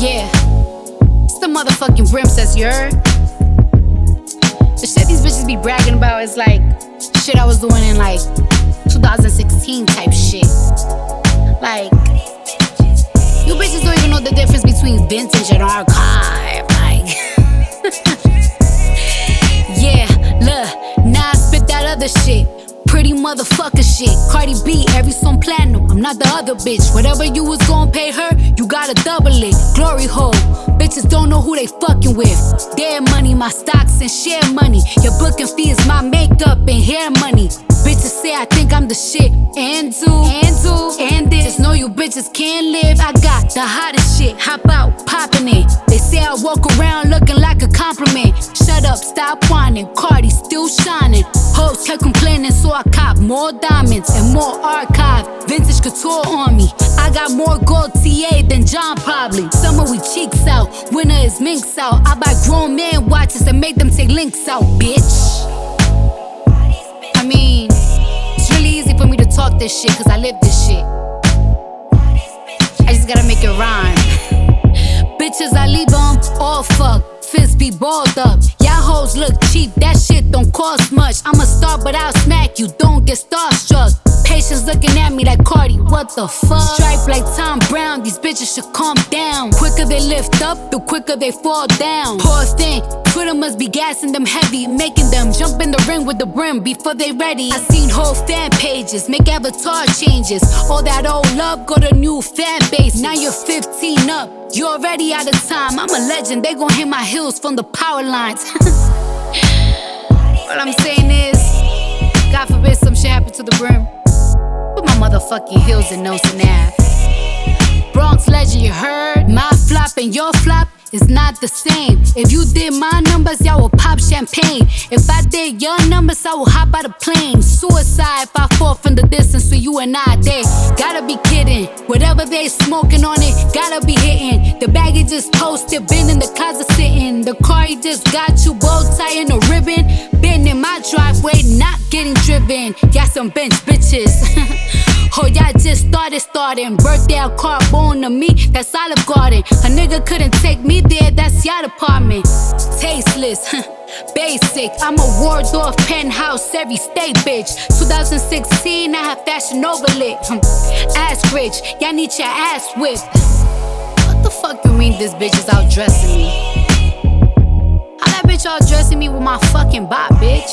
Yeah, it's the motherfucking Princess, you heard? The shit these bitches be bragging about is like shit I was doing in like 2016 type shit. Like, you bitches don't even know the difference between vintage and archive. Like, yeah, look, now I spit that other shit. Pretty motherfucker shit. Cardi B, every song platinum. I'm not the other bitch. Whatever you was gon' pay her, you gotta double it. Glory hole. Bitches don't know who they fucking with. Their money, my stocks and share money. Your booking fee is my makeup and hair money. Bitches say I think I'm the shit. And this. Just know you bitches can't live. I got the hottest shit. Hop out, popping it. They say I walk around looking like a compliment. Shut up, stop whining. Cardi still shining. Hoes kept complaining, so I cop more diamonds and more archive. Vintage couture on me. I got more gold TA than John probably. Summer we cheeks out, winter is minks out. I buy grown man watches and make them take links out, bitch. I mean, it's really easy for me to talk this shit cause I live this shit. I just gotta make it rhyme. Bitches, I leave them all fucked. Fists be balled up. Y'all hoes look cheap, that shit don't cost much. I'm a star, but I'll smack you, don't get starstruck. Patience looking at me like Cardi, what the fuck? Stripe like Tom Brown, these bitches should calm down. Quicker they lift up, the quicker they fall down. Poor thing, Twitter must be gassing them heavy, making them jump in the ring with the brim before they ready. I seen whole fan pages, make avatar changes. All that old love, go to new fan base. Now you're 15 up, you already out of time. I'm a legend, they gon' hit my heels from the power lines. What I'm saying is, God forbid some shit happen to the brim. Put my motherfucking heels in Nelson Ave. Bronx legend, you heard? My flop and your flop is not the same. If you did my numbers, y'all will pop champagne. If I did your numbers, I will hop out a plane. Suicide if I fall from the distance for you and I. They gotta be kidding. Whatever they smoking on it, gotta be hitting. The baggie just posted, been in the closet sitting. The car he just got you, bow tie and a ribbon. Been in my driveway, not getting driven. Y'all some bench bitches. Oh, y'all just starting. Birthday out car born to me, that's Olive Garden. A nigga couldn't take me there, that's your department. Tasteless, basic. I'm a Waldorf penthouse, every state bitch. 2016, I had fashion overlit. Ass rich, y'all need your ass whipped. What the fuck you mean this bitch is out dressing me? How that bitch out dressing me with my fucking bop, bitch?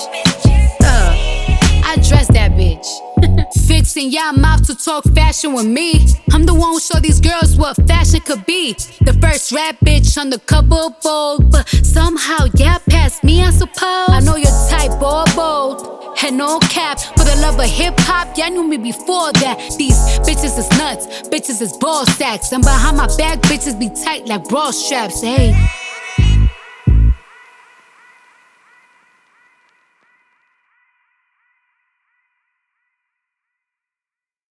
I dress that bitch. Fixing y'all mouth to talk fashion with me. I'm the one who showed these girls what fashion could be. The first rap bitch on the cover of Vogue, but somehow y'all passed me, I suppose. I know your type, all bold, and no cap. For the love of hip-hop, y'all knew me before that. These bitches is nuts, bitches is ball sacks. And behind my back, bitches be tight like bra straps, hey.